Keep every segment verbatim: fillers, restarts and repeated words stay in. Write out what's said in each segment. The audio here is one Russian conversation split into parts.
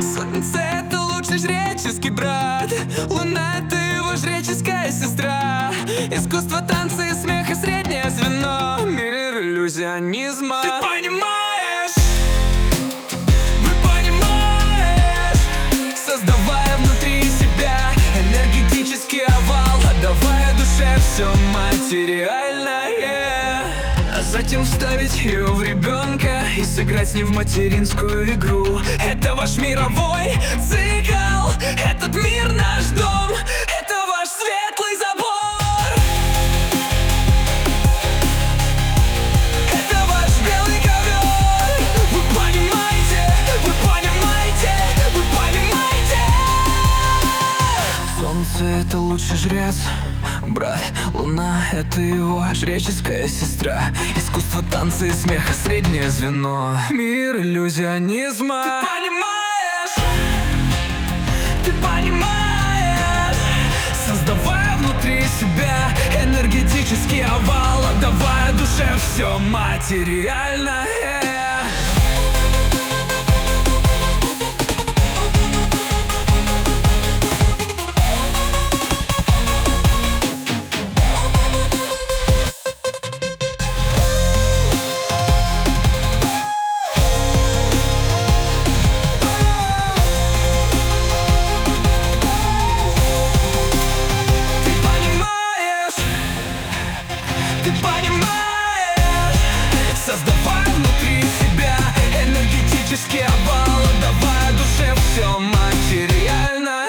Солнце — это лучший жреческий брат, Луна — это его жреческая сестра. Искусство, танцы и смеха — среднее звено, мир иллюзионизма. Ты понимаешь? Вы понимаешь? Создавая внутри себя энергетический овал, отдавая душе все материальное, а затем вставить ее в ребенка и сыграть с ним в материнскую игру. Это ваш мировой цикл, этот мир наш дом, это ваш светлый забор, это ваш белый ковер. Вы понимаете, вы понимаете, вы понимаете. Солнце — это лучший жрец, брат, Луна — это его жреческая сестра. Искусство, танцы и смеха — среднее звено, мир иллюзионизма. Ты понимаешь? Ты понимаешь? Создавая внутри себя энергетический овал, отдавая душе все материальное. Ты понимаешь? Создавая внутри себя энергетический овал, отдавая душе все материальное.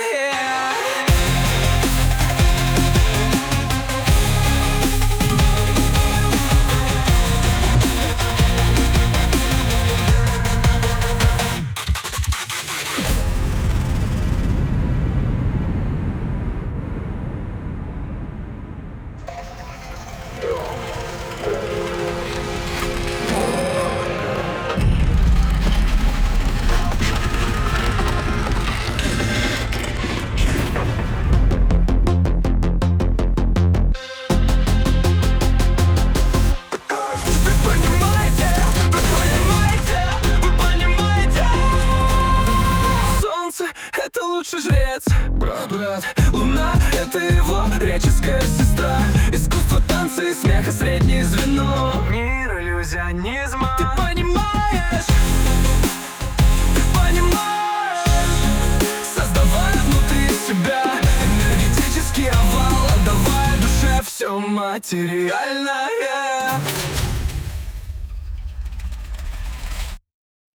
Это лучший жрец, брат, брат. Луна — это его греческая сестра. Искусство, танцы и смеха — среднее звено, мир иллюзионизма. Ты понимаешь? Ты понимаешь? Создавая внутри себя энергетический овал, отдавая душе все материальное.